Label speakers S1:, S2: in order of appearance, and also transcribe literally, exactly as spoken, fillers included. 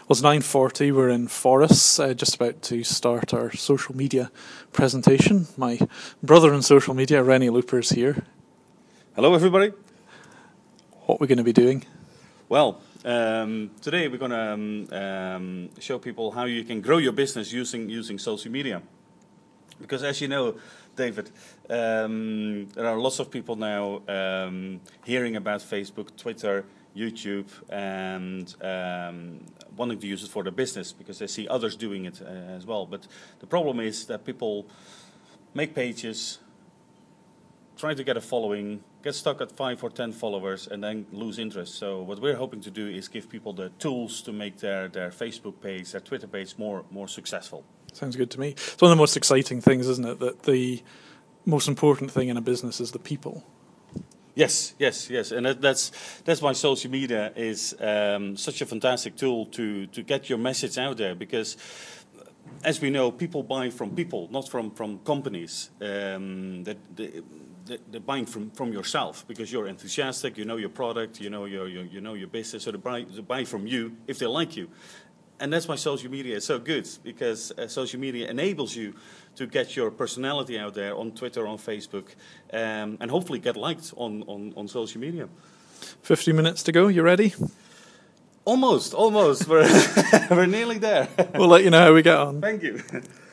S1: Well, it's nine forty, we're in Forres, uh, just about to start our social media presentation. My brother in social media, Rennie Looper's here.
S2: Hello everybody.
S1: What we're going to be doing?
S2: Well, um, today we're going to um, um, show people how you can grow your business using using social media. Because as you know, David, um, there are lots of people now um, hearing about Facebook, Twitter, YouTube, and um, wanting to use it for their business because they see others doing it uh, as well. But the problem is that people make pages, try to get a following, get stuck at five or ten followers, and then lose interest. So what we're hoping to do is give people the tools to make their, their Facebook page, their Twitter page more more successful.
S1: Sounds good to me. It's one of the most exciting things, isn't it, that the most important thing in a business is the people.
S2: Yes, yes, yes, and that, that's that's why social media is um, such a fantastic tool to to get your message out there. Because, as we know, people buy from people, not from from companies. Um, that they, they're buying from, from yourself because you're enthusiastic. You know your product. You know your, your you know your business. So they buy they buy from you if they like you. And that's why social media is so good, because uh, social media enables you to get your personality out there on Twitter, on Facebook, um, and hopefully get liked on, on, on social media.
S1: fifty minutes to go, you ready?
S2: Almost, almost. We're, we're nearly there.
S1: We'll let you know how we get on.
S2: Thank you.